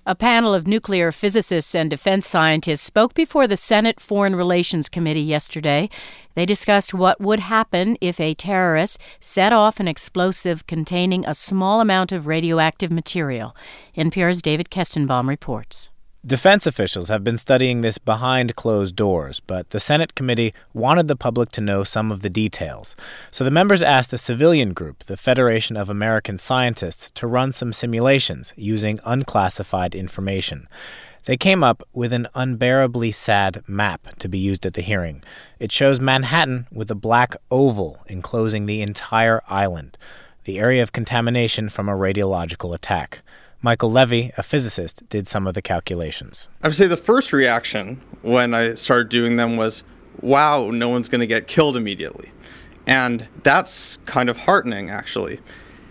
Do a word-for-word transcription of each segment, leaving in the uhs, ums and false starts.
A panel of nuclear physicists and defense scientists spoke before the Senate Foreign Relations Committee yesterday. They discussed what would happen if a terrorist set off an explosive containing a small amount of radioactive material. N P R's David Kestenbaum reports. Defense officials have been studying this behind closed doors, but the Senate committee wanted the public to know some of the details. So the members asked a civilian group, the Federation of American Scientists, to run some simulations using unclassified information. They came up with an unbearably sad map to be used at the hearing. It shows Manhattan with a black oval enclosing the entire island, the area of contamination from a radiological attack. Michael Levy, a physicist, did some of the calculations. I would say the first reaction when I started doing them was, wow, no one's going to get killed immediately. And that's kind of heartening, actually.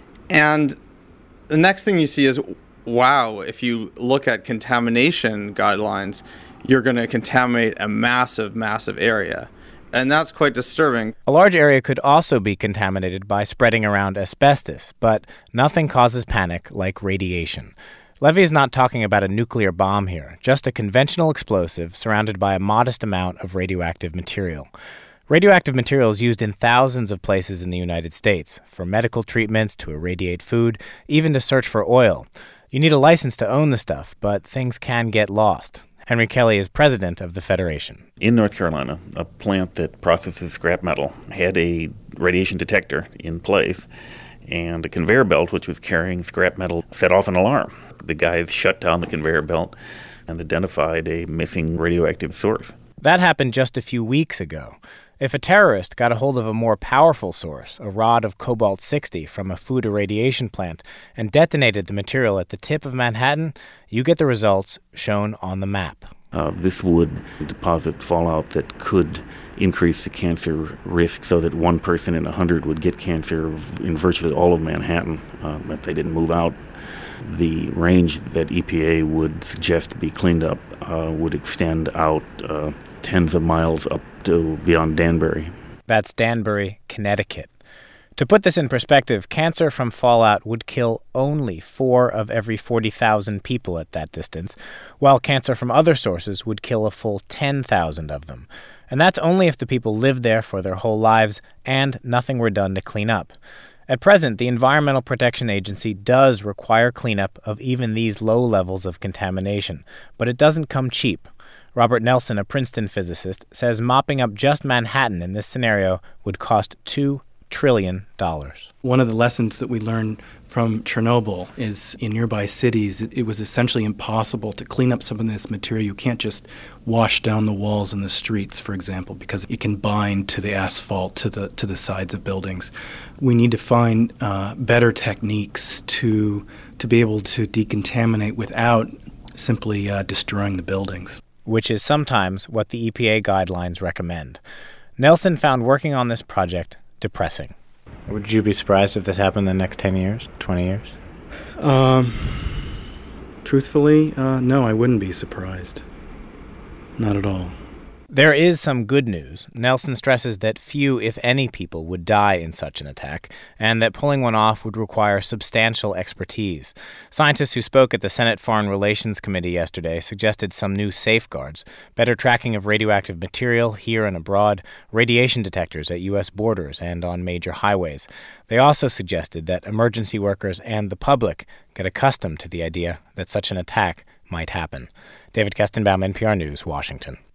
And the next thing you see is, wow, if you look at contamination guidelines, you're going to contaminate a massive, massive area. And that's quite disturbing. A large area could also be contaminated by spreading around asbestos, but nothing causes panic like radiation. Levy is not talking about a nuclear bomb here, just a conventional explosive surrounded by a modest amount of radioactive material. Radioactive material is used in thousands of places in the United States, from medical treatments to irradiate food, even to search for oil. You need a license to own the stuff, but things can get lost. Henry Kelly is president of the Federation. In North Carolina, a plant that processes scrap metal had a radiation detector in place, and a conveyor belt which was carrying scrap metal set off an alarm. The guys shut down the conveyor belt and identified a missing radioactive source. That happened just a few weeks ago. If a terrorist got a hold of a more powerful source, a rod of cobalt sixty from a food irradiation plant, and detonated the material at the tip of Manhattan, you get the results shown on the map. Uh, this would deposit fallout that could increase the cancer risk so that one person in a hundred would get cancer in virtually all of Manhattan uh, if they didn't move out. The range that E P A would suggest be cleaned up uh, would extend out uh, tens of miles up to beyond Danbury. That's Danbury, Connecticut. To put this in perspective, cancer from fallout would kill only four of every forty thousand people at that distance, while cancer from other sources would kill a full ten thousand of them. And that's only if the people lived there for their whole lives and nothing were done to clean up. At present, the Environmental Protection Agency does require cleanup of even these low levels of contamination, but it doesn't come cheap. Robert Nelson, a Princeton physicist, says mopping up just Manhattan in this scenario would cost two trillion dollars. One of the lessons that we learned from Chernobyl is in nearby cities, it, it was essentially impossible to clean up some of this material. You can't just wash down the walls in the streets, for example, because it can bind to the asphalt, to the to the sides of buildings. We need to find uh, better techniques to to be able to decontaminate without simply uh, destroying the buildings. Which is sometimes what the E P A guidelines recommend. Nelson found working on this project depressing. Would you be surprised if this happened in the next ten years, twenty years? Um, truthfully, uh, no, I wouldn't be surprised. Not at all. There is some good news. Nelson stresses that few, if any, people would die in such an attack, and that pulling one off would require substantial expertise. Scientists who spoke at the Senate Foreign Relations Committee yesterday suggested some new safeguards, better tracking of radioactive material here and abroad, radiation detectors at U S borders and on major highways. They also suggested that emergency workers and the public get accustomed to the idea that such an attack might happen. David Kestenbaum, N P R News, Washington.